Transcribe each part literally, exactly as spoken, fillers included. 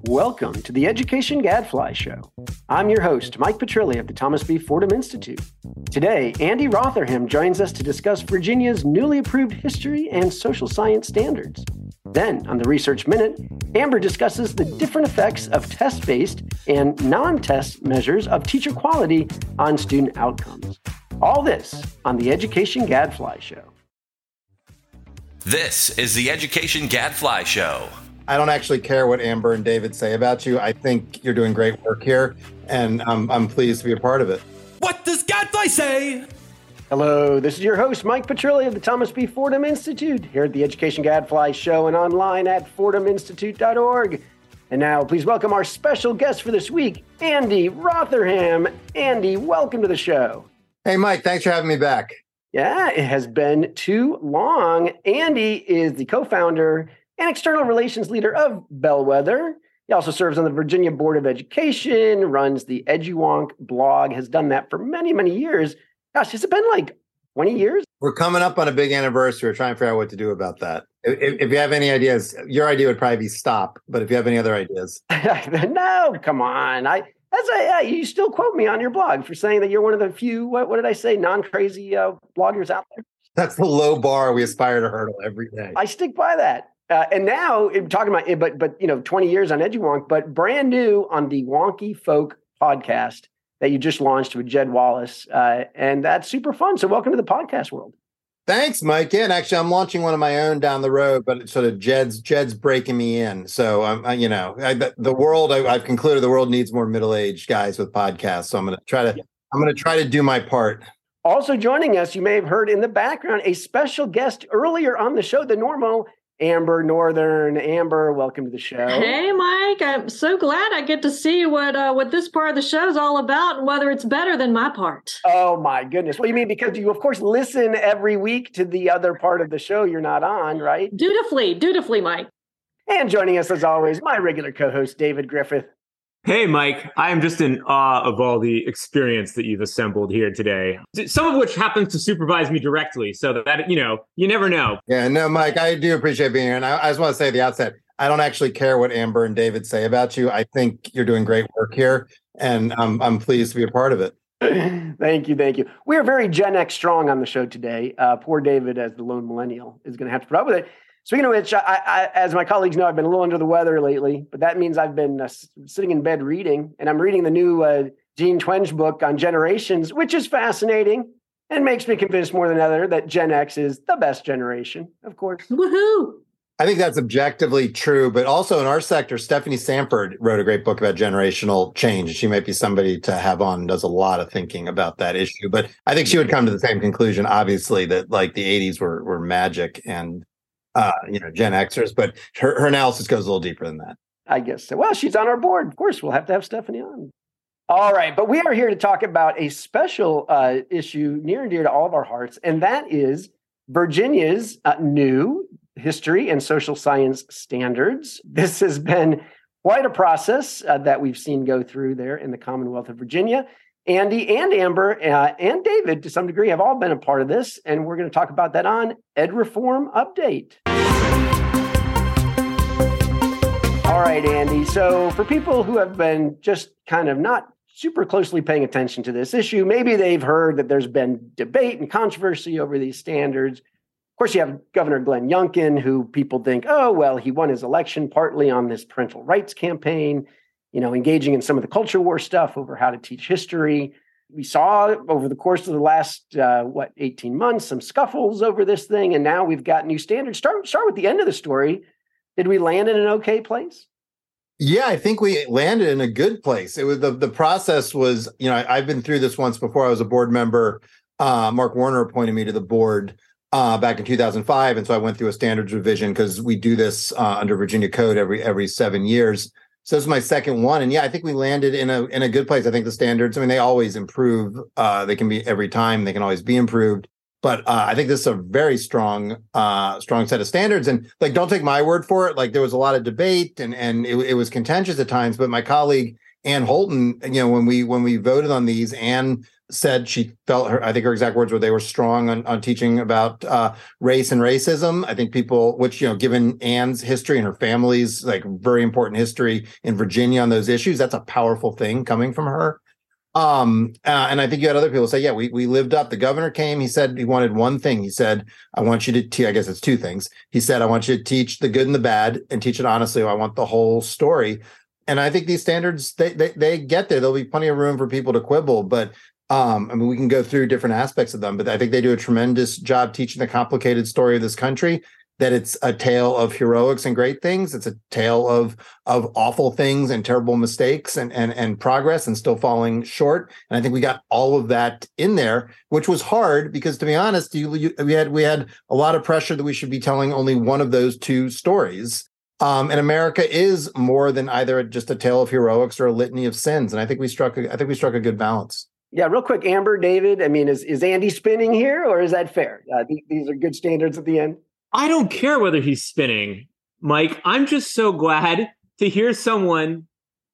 Welcome to the Education Gadfly Show. I'm your host, Mike Petrilli of the Thomas B. Fordham Institute. Today, Andy Rotherham joins us to discuss Virginia's newly approved history and social science standards. Then, on the Research Minute, Amber discusses the different effects of test-based and non-test measures of teacher quality on student outcomes. All this on the Education Gadfly Show. This is the Education Gadfly Show. I don't actually care what Amber and David say about you. I think you're doing great work here, and I'm, I'm pleased to be a part of it. What does Gadfly say? Hello, this is your host, Mike Petrilli of the Thomas B. Fordham Institute, here at the Education Gadfly Show and online at fordham institute dot org. And now, please welcome our special guest for this week, Andy Rotherham. Andy, welcome to the show. Hey, Mike, thanks for having me back. Yeah, it has been too long. Andy is the co-founder and external relations leader of Bellwether. He also serves on the Virginia Board of Education, runs the EduWonk blog, has done that for many, many years. Gosh, has it been like twenty years? We're coming up on a big anniversary. We're trying to figure out what to do about that. If, if you have any ideas, your idea would probably be stop. But if you have any other ideas. No, come on. I that's a, yeah, you still quote me on your blog for saying that you're one of the few, what, what did I say, non-crazy uh, bloggers out there. That's the low bar we aspire to hurdle every day. I stick by that. Uh, and now talking about, but, but, you know, twenty years on EduWonk, but brand new on the Wonky Folk podcast that you just launched with Jed Wallace. Uh, and that's super fun. So welcome to the podcast world. Thanks, Mike. Yeah, and actually, I'm launching one of my own down the road, but it's sort of Jed's Jed's breaking me in. So I'm, I, you know, I, the world. I, I've concluded the world needs more middle-aged guys with podcasts. So I'm going to try to. Yeah. I'm going to try to do my part. Also joining us, you may have heard in the background a special guest earlier on the show than normal. Amber Northern. Amber, welcome to the show. Hey, Mike. I'm so glad I get to see what uh, what this part of the show is all about and whether it's better than my part. Oh, my goodness. Well, you mean because you, of course, listen every week to the other part of the show you're not on, right? Dutifully, dutifully, Mike. And joining us, as always, my regular co-host, David Griffith. Hey, Mike, I am just in awe of all the experience that you've assembled here today, some of which happens to supervise me directly. So that, you know, you never know. Yeah, no, Mike, I do appreciate being here. And I, I just want to say at the outset, I don't actually care what Amber and David say about you. I think you're doing great work here, and I'm, I'm pleased to be a part of it. Thank you. Thank you. We are very Gen X strong on the show today. Uh, poor David, as the lone millennial, is going to have to put up with it. Speaking of which, I, I, as my colleagues know, I've been a little under the weather lately, but that means I've been uh, sitting in bed reading, and I'm reading the new uh, Jean Twenge book on generations, which is fascinating and makes me convinced more than ever that Gen X is the best generation, of course. Woohoo! I think that's objectively true, but also in our sector, Stephanie Sanford wrote a great book about generational change. She might be somebody to have on, does a lot of thinking about that issue, but I think she would come to the same conclusion, obviously, that like the eighties were were magic and Uh, you know, Gen Xers, but her, her analysis goes a little deeper than that. I guess so. Well, she's on our board. Of course, we'll have to have Stephanie on. All right, but we are here to talk about a special uh, issue near and dear to all of our hearts, and that is Virginia's uh, new history and social science standards. This has been quite a process uh, that we've seen go through there in the Commonwealth of Virginia. Andy and Amber uh, and David, to some degree, have all been a part of this, and we're going to talk about that on Ed Reform Update. All right, Andy. So for people who have been just kind of not super closely paying attention to this issue, maybe they've heard that there's been debate and controversy over these standards. Of course, you have Governor Glenn Youngkin, who people think, oh, well, he won his election partly on this parental rights campaign, you know, engaging in some of the culture war stuff over how to teach history. We saw over the course of the last, uh, what, eighteen months, some scuffles over this thing. And now we've got new standards. Start, start with the end of the story. Did we land in an okay place? Yeah, I think we landed in a good place. It was the, the process was, you know, I, I've been through this once before. I was a board member. Uh, Mark Warner appointed me to the board uh, back in two thousand five. And so I went through a standards revision because we do this uh, under Virginia code every every seven years. So this is my second one. And yeah, I think we landed in a in a good place. I think the standards, I mean, they always improve. Uh, they can be every time, they can always be improved. But uh, I think this is a very strong, uh, strong set of standards. And like, don't take my word for it. Like there was a lot of debate and and it, it was contentious at times. But my colleague Ann Holton, you know, when we when we voted on these, Ann said she felt her, I think her exact words were they were strong on, on teaching about uh, race and racism. I think people, which, you know, given Anne's history and her family's like very important history in Virginia on those issues, that's a powerful thing coming from her. Um, uh, and I think you had other people say, yeah, we we lived up. The governor came. He said he wanted one thing. He said, I want you to teach. I guess it's two things. He said, I want you to teach the good and the bad and teach it honestly. I want the whole story. And I think these standards, they they, they get there. There'll be plenty of room for people to quibble. But um, I mean, we can go through different aspects of them. But I think they do a tremendous job teaching the complicated story of this country. That it's a tale of heroics and great things. It's a tale of of awful things and terrible mistakes and and and progress and still falling short. And I think we got all of that in there, which was hard because, to be honest, you, you, we had we had a lot of pressure that we should be telling only one of those two stories. Um, and America is more than either just a tale of heroics or a litany of sins. And I think we struck a, I think we struck a good balance. Yeah, real quick, Amber, David. I mean, is is Andy spinning here, or is that fair? Uh, th- these are good standards at the end. I don't care whether he's spinning, Mike. I'm just so glad to hear someone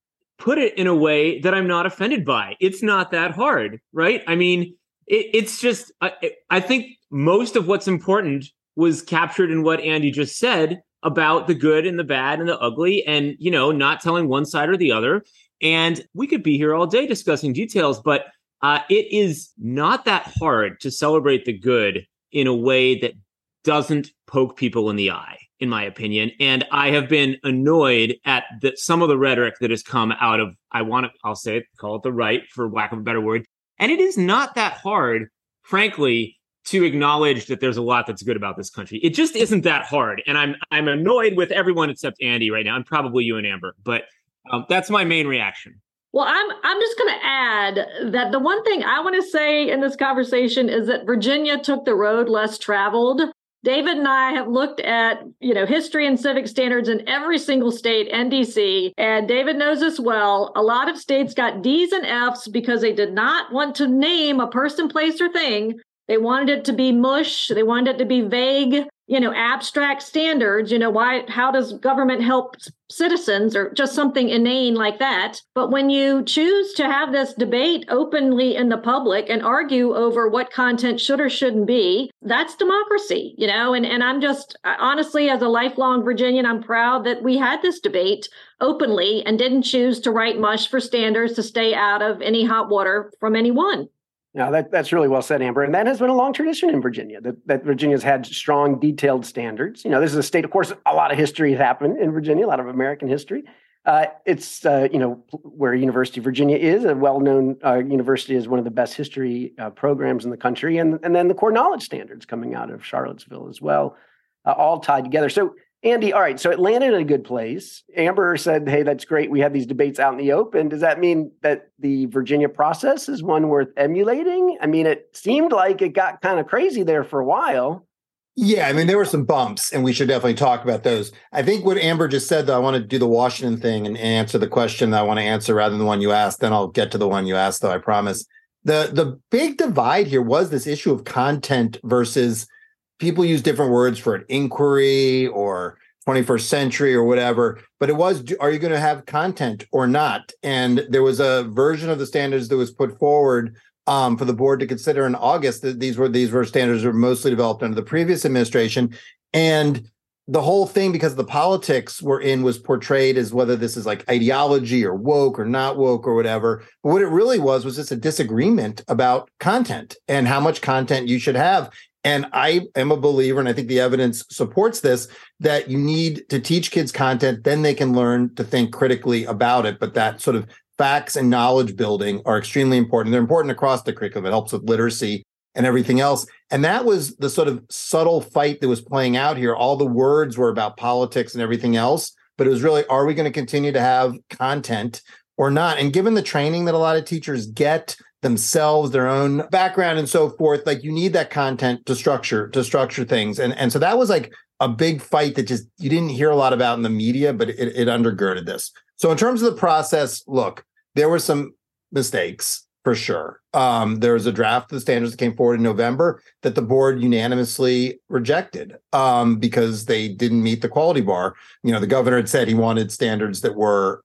put it in a way that I'm not offended by. It's not that hard, right? I mean, it, it's just, I, I think most of what's important was captured in what Andy just said about the good and the bad and the ugly and, you know, not telling one side or the other. And we could be here all day discussing details, but uh, it is not that hard to celebrate the good in a way that doesn't poke people in the eye, in my opinion. And I have been annoyed at the, some of the rhetoric that has come out of, I want to, I'll say it, call it the right, for lack of a better word. And it is not that hard, frankly, to acknowledge that there's a lot that's good about this country. It just isn't that hard. And I'm I'm annoyed with everyone except Andy right now, and probably you and Amber. But um, that's my main reaction. Well, I'm I'm just going to add that the one thing I want to say in this conversation is that Virginia took the road less traveled. David and I have looked at, you know, history and civic standards in every single state and D C, and David knows this well. A lot of states got D's and F's because they did not want to name a person, place, or thing. They wanted it to be mush. They wanted it to be vague, you know, abstract standards. You know, why? How does government help citizens, or just something inane like that? But when you choose to have this debate openly in the public and argue over what content should or shouldn't be, that's democracy, you know. And and I'm just honestly, as a lifelong Virginian, I'm proud that we had this debate openly and didn't choose to write mush for standards to stay out of any hot water from anyone. No, that, that's really well said, Amber. And that has been a long tradition in Virginia, that, that Virginia's had strong, detailed standards. You know, this is a state, of course, a lot of history has happened in Virginia, a lot of American history. Uh, it's, uh, you know, where University of Virginia is, a well-known uh, university, is one of the best history uh, programs in the country. And, and then the core knowledge standards coming out of Charlottesville as well, uh, all tied together. So, Andy, all right, so it landed in a good place. Amber said, hey, that's great. We had these debates out in the open. Does that mean that the Virginia process is one worth emulating? I mean, it seemed like it got kind of crazy there for a while. Yeah, I mean, there were some bumps, and we should definitely talk about those. I think what Amber just said, though, I want to do the Washington thing and answer the question that I want to answer rather than the one you asked. Then I'll get to the one you asked, though, I promise. The, the big divide here was this issue of content versus people use different words for an inquiry or twenty-first century or whatever, but it was, are you going to have content or not? And there was a version of the standards that was put forward um, for the board to consider in August. These were these were standards that were mostly developed under the previous administration. And the whole thing, because the politics we're in, was portrayed as whether this is like ideology or woke or not woke or whatever. But what it really was was just a disagreement about content and how much content you should have. And I am a believer, and I think the evidence supports this, that you need to teach kids content, then they can learn to think critically about it. But that sort of facts and knowledge building are extremely important. They're important across the curriculum. It helps with literacy and everything else. And that was the sort of subtle fight that was playing out here. All the words were about politics and everything else, but it was really, are we going to continue to have content or not? And given the training that a lot of teachers get themselves, their own background and so forth, like you need that content to structure, to structure things. And, and so that was like a big fight that just, you didn't hear a lot about in the media, but it, it undergirded this. So in terms of the process, look, there were some mistakes for sure. Um, there was a draft of the standards that came forward in November that the board unanimously rejected um, because they didn't meet the quality bar. You know, the governor had said he wanted standards that were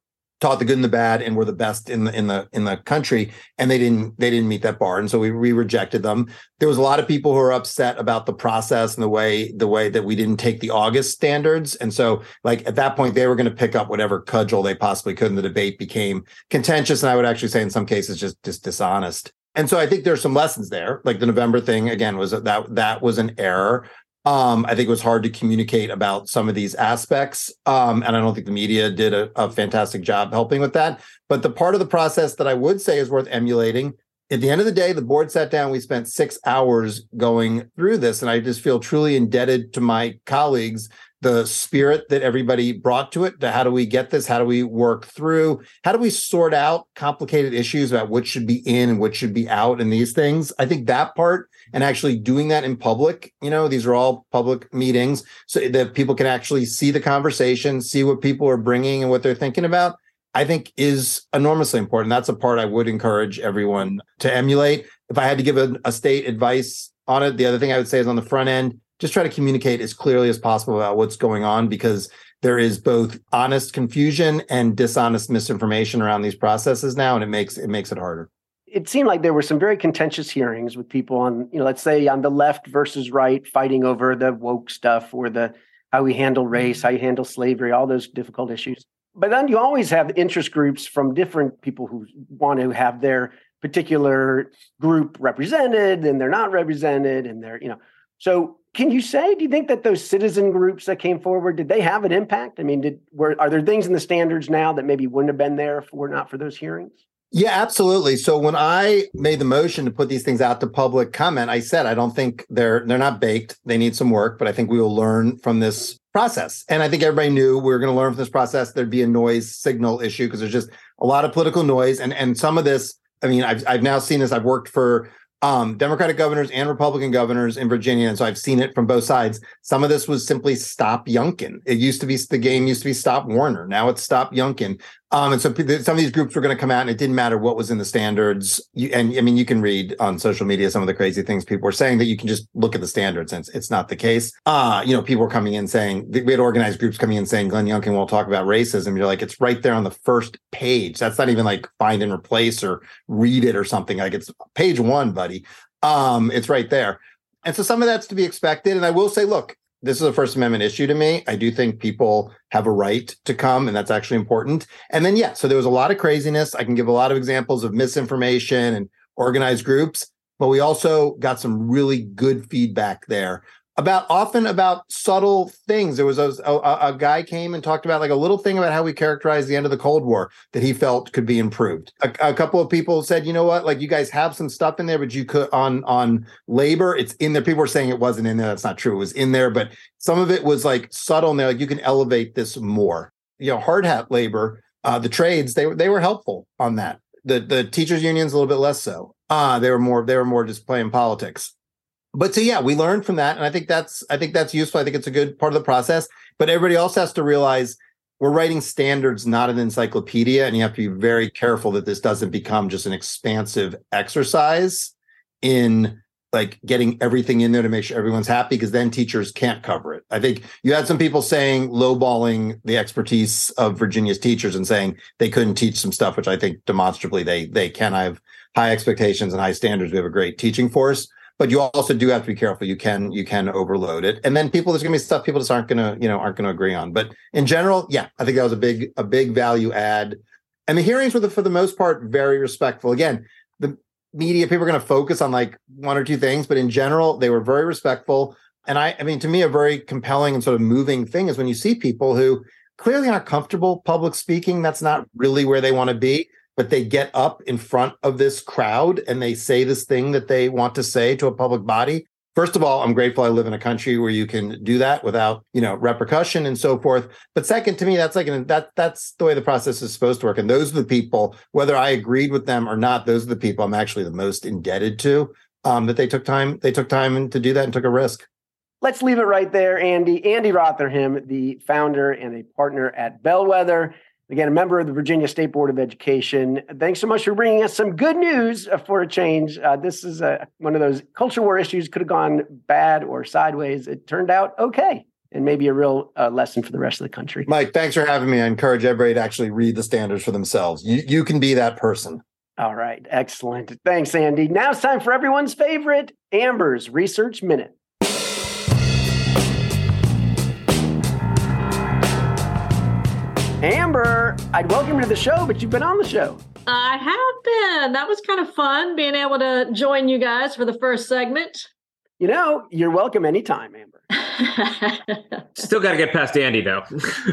taught the good and the bad and were the best in the in the in the country, and they didn't they didn't meet that bar, and so we we rejected them. There was a lot of people who were upset about the process and the way the way that we didn't take the August standards, and so like at that point they were going to pick up whatever cudgel they possibly could, and the debate became contentious, and I would actually say in some cases just just dishonest. And so I think there's some lessons there. Like the November thing again was that that was an error. Um, I think it was hard to communicate about some of these aspects. Um, and I don't think the media did a, a fantastic job helping with that. But the part of the process that I would say is worth emulating, at the end of the day, the board sat down, we spent six hours going through this. And I just feel truly indebted to my colleagues, the spirit that everybody brought to it. To how do we get this? How do we work through? How do we sort out complicated issues about what should be in and what should be out in these things? I think that part, and actually doing that in public, you know, these are all public meetings so that people can actually see the conversation, see what people are bringing and what they're thinking about, I think is enormously important. That's a part I would encourage everyone to emulate. If I had to give a, a state advice on it, the other thing I would say is on the front end, just try to communicate as clearly as possible about what's going on, because there is both honest confusion and dishonest misinformation around these processes now, and it makes it makes it harder. It seemed like there were some very contentious hearings with people on, you know, let's say on the left versus right, fighting over the woke stuff or the how we handle race, how you handle slavery, all those difficult issues. But then you always have interest groups from different people who want to have their particular group represented, and they're not represented, and they're, you know, so can you say, do you think that those citizen groups that came forward, did they have an impact? I mean, did were are there things in the standards now that maybe wouldn't have been there if were not for those hearings? Yeah, absolutely. So when I made the motion to put these things out to public comment, I said, I don't think they're they're not baked. They need some work, but I think we will learn from this process. And I think everybody knew we were going to learn from this process. There'd be a noise signal issue because there's just a lot of political noise. And, and some of this, I mean, I've, I've now seen this. I've worked for um, Democratic governors and Republican governors in Virginia. And so I've seen it from both sides. Some of this was simply Stop Youngkin. It used to be, the game used to be Stop Warner. Now it's Stop Youngkin. Um, and so some of these groups were going to come out, and it didn't matter what was in the standards. You, and I mean, you can read on social media some of the crazy things people were saying that you can just look at the standards, and it's, it's not the case. Uh, you know, people were coming in saying, we had organized groups coming in saying Glenn Youngkin won't talk about racism. You're like, it's right there on the first page. That's not even like find and replace or read it or something. Like it's page one, buddy. Um, it's right there. And so some of that's to be expected. And I will say, look, this is a First Amendment issue to me. I do think people have a right to come, and that's actually important. And then, yeah, so there was a lot of craziness. I can give a lot of examples of misinformation and organized groups, but we also got some really good feedback there about often about subtle things. There was a, a, a guy came and talked about like a little thing about how we characterize the end of the Cold War that he felt could be improved. A, a couple of people said, you know what, like you guys have some stuff in there, but you could on, on labor, it's in there. People were saying it wasn't in there. That's not true. It was in there, but some of it was like subtle and they're like, you can elevate this more. You know, hard hat labor, uh, the trades, they were, they were helpful on that. The, the teachers unions, a little bit less so. Uh, they were more, they were more just playing politics. But so, yeah, we learned from that. And I think that's I think that's useful. I think it's a good part of the process. But everybody else has to realize we're writing standards, not an encyclopedia. And you have to be very careful that this doesn't become just an expansive exercise in like getting everything in there to make sure everyone's happy, because then teachers can't cover it. I think you had some people saying, lowballing the expertise of Virginia's teachers and saying they couldn't teach some stuff, which I think demonstrably they they can. I have high expectations and high standards. We have a great teaching force. But you also do have to be careful. You can you can overload it, and then people there's going to be stuff people just aren't going to you know aren't going to agree on. But in general, yeah, I think that was a big a big value add. And the hearings were the, for the most part very respectful. Again, the media people are going to focus on like one or two things, but in general, they were very respectful. And I I mean, to me, a very compelling and sort of moving thing is when you see people who clearly aren't comfortable public speaking. That's not really where they want to be. But they get up in front of this crowd and they say this thing that they want to say to a public body. First of all, I'm grateful I live in a country where you can do that without, you know, repercussion and so forth. But second, to me, that's like an, that that's the way the process is supposed to work. And those are the people, whether I agreed with them or not, those are the people I'm actually the most indebted to, um, that they took time, they took time to do that and took a risk. Let's leave it right there, Andy. Andy Rotherham, the founder and a partner at Bellwether. Again, a member of the Virginia State Board of Education. Thanks so much for bringing us some good news for a change. Uh, this is a, one of those culture war issues, could have gone bad or sideways. It turned out okay. and maybe a real uh, lesson for the rest of the country. Mike, thanks for having me. I encourage everybody to actually read the standards for themselves. You, you can be that person. All right. Excellent. Thanks, Andy. Now it's time for everyone's favorite, Amber's Research Minute. Amber, I'd welcome you to the show, but you've been on the show. I have been. That was kind of fun being able to join you guys for the first segment. You know, you're welcome anytime, Amber. Still got to get past Andy, though.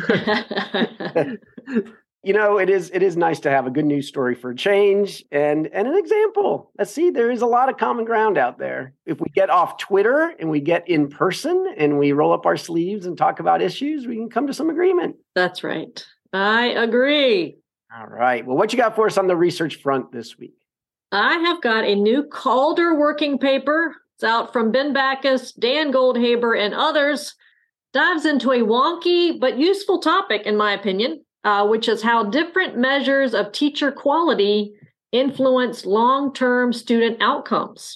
You know, it is it is nice to have a good news story for a change and, and an example. Let's see, there is a lot of common ground out there. If we get off Twitter and we get in person and we roll up our sleeves and talk about issues, we can come to some agreement. That's right. I agree. All right. Well, what you got for us on the research front this week? I have got a new Calder working paper. It's out from Ben Backus, Dan Goldhaber, and others. Dives into a wonky but useful topic, in my opinion, uh, which is how different measures of teacher quality influence long-term student outcomes.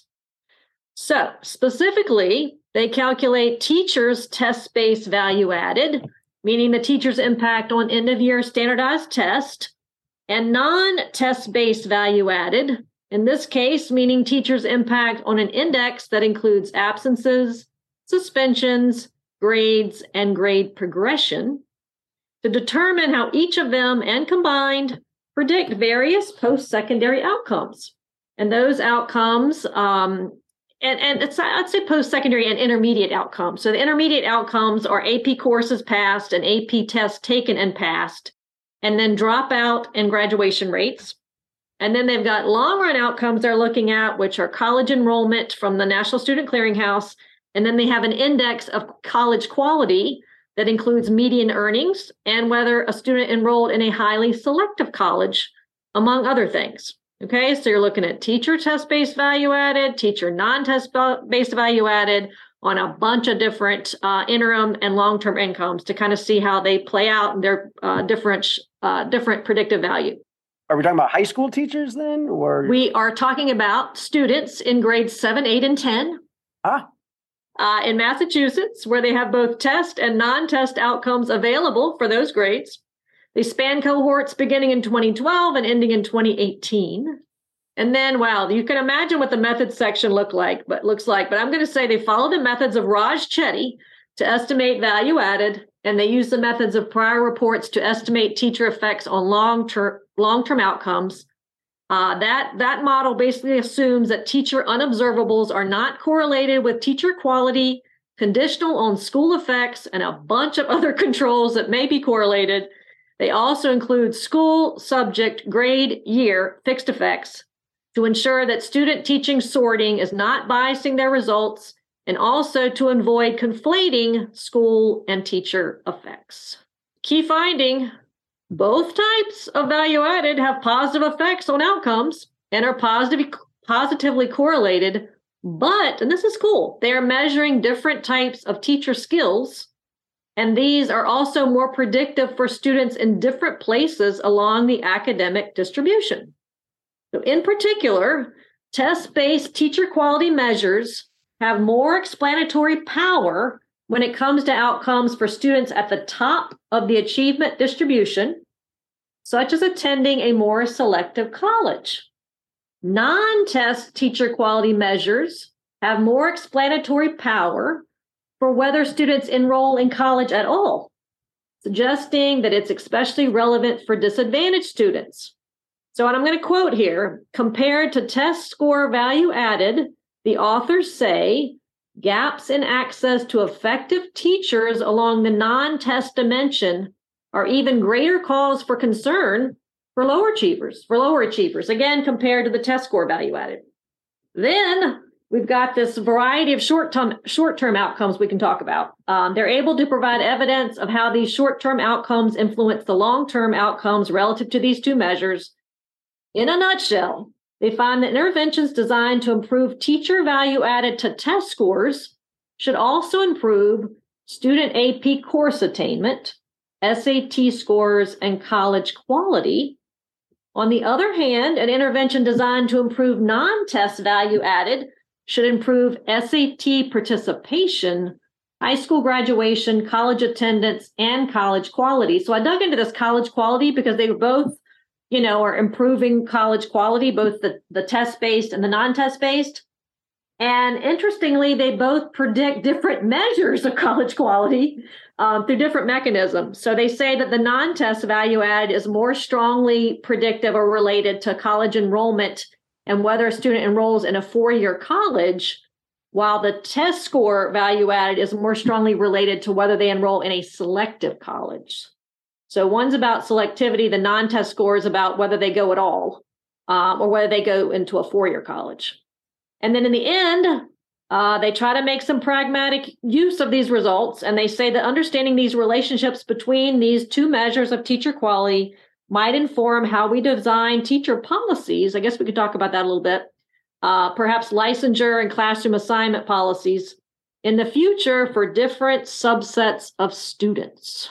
So, specifically, they calculate teachers' test-based value added, meaning the teacher's impact on end-of-year standardized test, and non-test-based value added, in this case, meaning teachers' impact on an index that includes absences, suspensions, grades, and grade progression, to determine how each of them and combined predict various post-secondary outcomes. And those outcomes, um, and, and it's, I'd say post-secondary and intermediate outcomes. So the intermediate outcomes are A P courses passed and A P tests taken and passed, and then dropout and graduation rates. And then they've got long-run outcomes they're looking at, which are college enrollment from the National Student Clearinghouse. And then they have an index of college quality that includes median earnings and whether a student enrolled in a highly selective college, among other things. Okay, so you're looking at teacher test-based value added, teacher non-test-based value added on a bunch of different uh, interim and long-term incomes to kind of see how they play out in their uh, different, uh, different predictive value. Are we talking about high school teachers then? Or we are talking about students in grades seven, eight, and ten. Ah. Uh, in Massachusetts, where they have both test and non-test outcomes available for those grades. They span cohorts beginning in twenty twelve and ending in twenty eighteen. And then, wow, you can imagine what the methods section look like, but looks like. But I'm going to say they follow the methods of Raj Chetty to estimate value added, and they use the methods of prior reports to estimate teacher effects on long-term long-term outcomes. Uh, that, that model basically assumes that teacher unobservables are not correlated with teacher quality, conditional on school effects, and a bunch of other controls that may be correlated. They also include school, subject, grade, year, fixed effects to ensure that student teaching sorting is not biasing their results, and also to avoid conflating school and teacher effects. Key finding: both types of value added have positive effects on outcomes and are positive, positively correlated, but, and this is cool, they are measuring different types of teacher skills, and these are also more predictive for students in different places along the academic distribution. So in particular, test-based teacher quality measures have more explanatory power when it comes to outcomes for students at the top of the achievement distribution, such as attending a more selective college. Non-test teacher quality measures have more explanatory power for whether students enroll in college at all, suggesting that it's especially relevant for disadvantaged students. So, and I'm going to quote here, compared to test score value added, the authors say gaps in access to effective teachers along the non-test dimension are even greater cause for concern for lower achievers, for lower achievers, again, compared to the test score value added. Then we've got this variety of short-term short-term outcomes we can talk about. Um, they're able to provide evidence of how these short-term outcomes influence the long-term outcomes relative to these two measures. In a nutshell, they find that interventions designed to improve teacher value added to test scores should also improve student A P course attainment, S A T scores, and college quality. On the other hand, an intervention designed to improve non-test value added should improve S A T participation, high school graduation, college attendance, and college quality. So I dug into this college quality because they both, you know, are improving college quality, both the, the test-based and the non-test-based. And interestingly, they both predict different measures of college quality um, through different mechanisms. So they say that the non-test value add is more strongly predictive or related to college enrollment and whether a student enrolls in a four-year college, while the test score value added is more strongly related to whether they enroll in a selective college. So one's about selectivity, the non-test score is about whether they go at all, um, or whether they go into a four-year college. And then in the end, uh, they try to make some pragmatic use of these results, and they say that understanding these relationships between these two measures of teacher quality might inform how we design teacher policies. I guess we could talk about that a little bit. Uh, perhaps licensure and classroom assignment policies in the future for different subsets of students.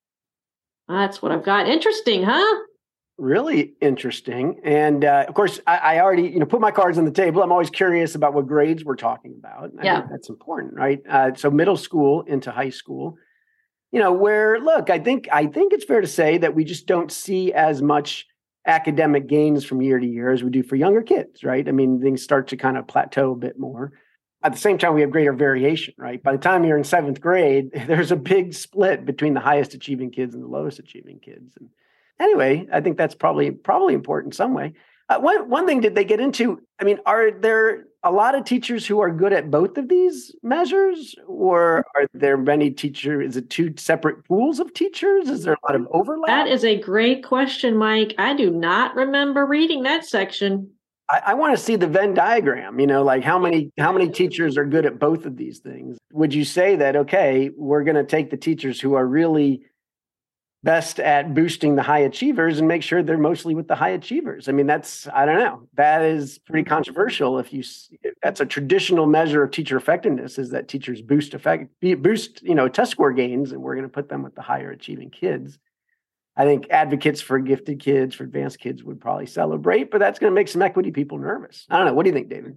That's what I've got. Interesting, huh? Really interesting. And uh, of course, I, I already, you know, put my cards on the table. I'm always curious about what grades we're talking about. I yeah. think that's important, right? Uh, so middle school into high school, you know, where, look, I think, I think it's fair to say that we just don't see as much academic gains from year to year as we do for younger kids, right? I mean, things start to kind of plateau a bit more. At the same time, we have greater variation, right? By the time you're in seventh grade, there's a big split between the highest achieving kids and the lowest achieving kids. And anyway, I think that's probably probably important in some way. Uh, one one thing did they get into? I mean, are there a lot of teachers who are good at both of these measures, or are there many teachers? Is it two separate pools of teachers? Is there a lot of overlap? That is a great question, Mike. I do not remember reading that section. I, I want to see the Venn diagram. You know, like how many how many teachers are good at both of these things? Would you say that okay, we're going to take the teachers who are really best at boosting the high achievers and make sure they're mostly with the high achievers? I mean, that's, I don't know, that is pretty controversial. If you, if that's a traditional measure of teacher effectiveness, is that teachers boost effect, boost, you know, test score gains, and we're going to put them with the higher achieving kids. I think advocates for gifted kids, for advanced kids would probably celebrate, but that's going to make some equity people nervous. I don't know. What do you think, David?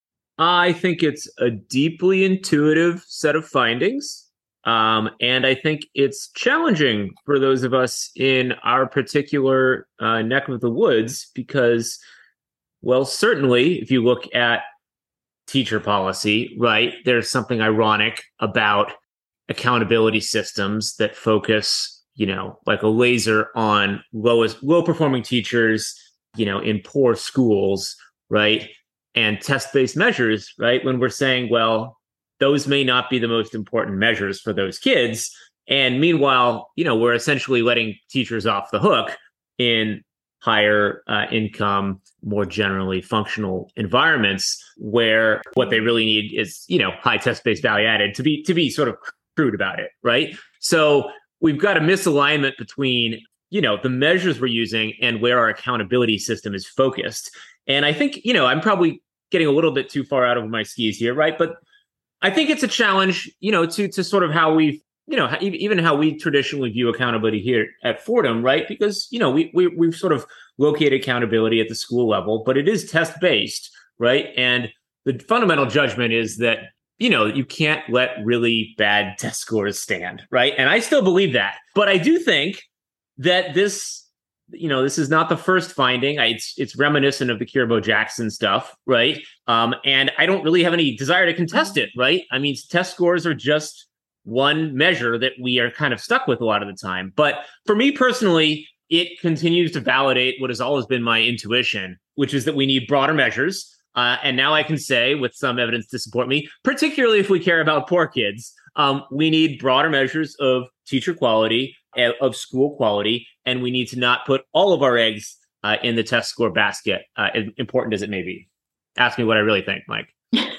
I think it's a deeply intuitive set of findings. Um, and I think it's challenging for those of us in our particular uh, neck of the woods because, well, certainly if you look at teacher policy, right, there's something ironic about accountability systems that focus, you know, like a laser on lowest, low performing teachers, you know, in poor schools, right, and test-based measures, right, when we're saying, well, those may not be the most important measures for those kids. And meanwhile, you know, we're essentially letting teachers off the hook in higher uh, income, more generally functional environments where what they really need is, you know, high test-based value added to be to be sort of crude about it, right? So we've got a misalignment between, you know, the measures we're using and where our accountability system is focused. And I think, you know, I'm probably getting a little bit too far out of my skis here, right? But I think it's a challenge, you know, to to sort of how we've, you know, even how we traditionally view accountability here at Fordham, right? Because, you know, we, we we've sort of located accountability at the school level, but it is test based, right? And the fundamental judgment is that, you know, you can't let really bad test scores stand, right? And I still believe that, but I do think that this, you know, this is not the first finding. I, it's it's reminiscent of the Kirabo Jackson stuff, right? Um, and I don't really have any desire to contest it, right? I mean, test scores are just one measure that we are kind of stuck with a lot of the time. But for me personally, it continues to validate what has always been my intuition, which is that we need broader measures. Uh, and now I can say, with some evidence to support me, particularly if we care about poor kids, um, we need broader measures of teacher quality, of school quality, and we need to not put all of our eggs uh, in the test score basket, uh, as important as it may be. Ask me what I really think, Mike.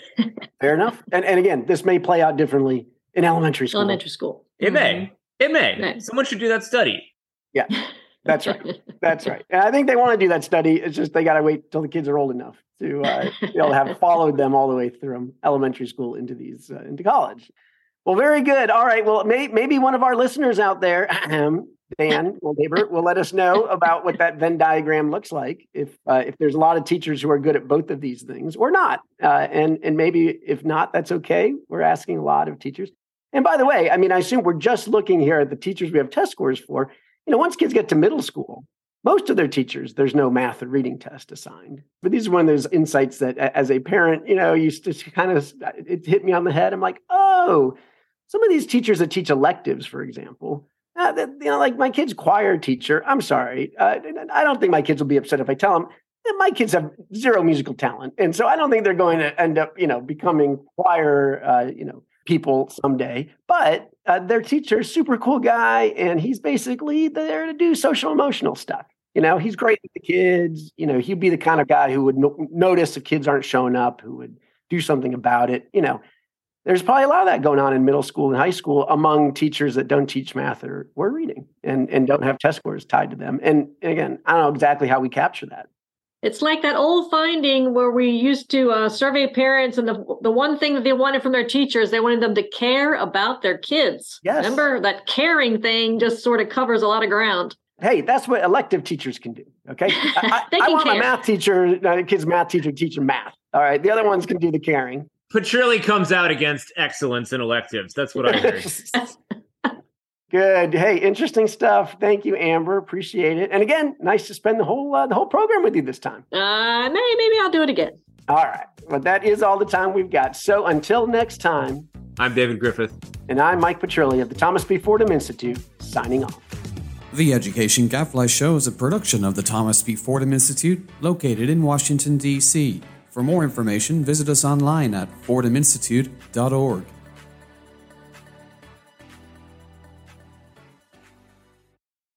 Fair enough. And and again, this may play out differently in elementary school. Elementary school. It mm-hmm. may. It may. Right. Someone should do that study. Yeah, that's right. That's right. And I think they want to do that study. It's just they got to wait till the kids are old enough to uh, be able to have followed them all the way through elementary school into these uh, into college. Well, very good. All right. Well, may, maybe one of our listeners out there, Dan or Neighbor, will let us know about what that Venn diagram looks like. If uh, if there's a lot of teachers who are good at both of these things or not, uh, and and maybe if not, that's okay. We're asking a lot of teachers. And by the way, I mean, I assume we're just looking here at the teachers we have test scores for. You know, once kids get to middle school, most of their teachers, there's no math or reading test assigned. But these are one of those insights that as a parent, you know, used to kind of, it hit me on the head. I'm like, oh, some of these teachers that teach electives, for example, uh, that, you know, like my kid's choir teacher, I'm sorry. Uh, I don't think my kids will be upset if I tell them that my kids have zero musical talent. And so I don't think they're going to end up, you know, becoming choir, uh, you know, people someday. But uh, their teacher, super cool guy, and he's basically there to do social emotional stuff. You know, he's great with the kids. You know, he'd be the kind of guy who would no- notice if kids aren't showing up, who would do something about it. You know, there's probably a lot of that going on in middle school and high school among teachers that don't teach math or word reading and, and don't have test scores tied to them. And, and again, I don't know exactly how we capture that. It's like that old finding where we used to uh, survey parents, and the the one thing that they wanted from their teachers, they wanted them to care about their kids. Yes. Remember, that caring thing just sort of covers a lot of ground. Hey, that's what elective teachers can do, okay? I, They I can want my care. math teacher, my kid's math teacher teaching math. All right, the other ones can do the caring. Petrilli comes out against excellence in electives. That's what I heard. Good. Hey, interesting stuff. Thank you, Amber. Appreciate it. And again, nice to spend the whole uh, the whole program with you this time. Uh, maybe, maybe I'll do it again. All right. Well, that is all the time we've got. So until next time, I'm David Griffith. and I'm Mike Petrilli of the Thomas B. Fordham Institute, signing off. The Education Gadfly Show is a production of the Thomas B. Fordham Institute, located in Washington, D C For more information, visit us online at fordham institute dot org.